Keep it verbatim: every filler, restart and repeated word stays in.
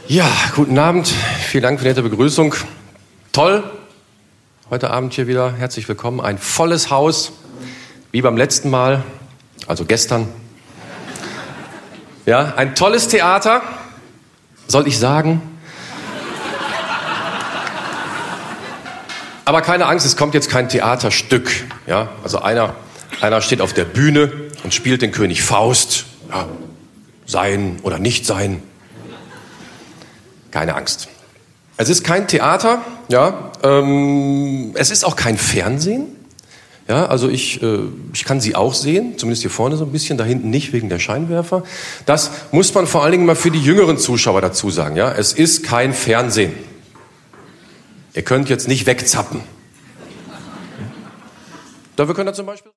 Ja, guten Abend. Vielen Dank für die nette Begrüßung. Toll. Heute Abend hier wieder. Herzlich willkommen. Ein volles Haus, wie beim letzten Mal, also gestern. Ja, ein tolles Theater. Soll ich sagen? Aber keine Angst, es kommt jetzt kein Theaterstück. Ja, also einer, einer steht auf der Bühne und spielt den König Faust. Ja, sein oder nicht sein. Keine Angst. Es ist kein Theater, ja. Ähm, es ist auch kein Fernsehen. Ja, also ich, äh, ich kann Sie auch sehen, zumindest hier vorne so ein bisschen, da hinten nicht wegen der Scheinwerfer. Das muss man vor allen Dingen mal für die jüngeren Zuschauer dazu sagen. Ja, es ist kein Fernsehen. Ihr könnt jetzt nicht wegzappen. Da wir können da zum Beispiel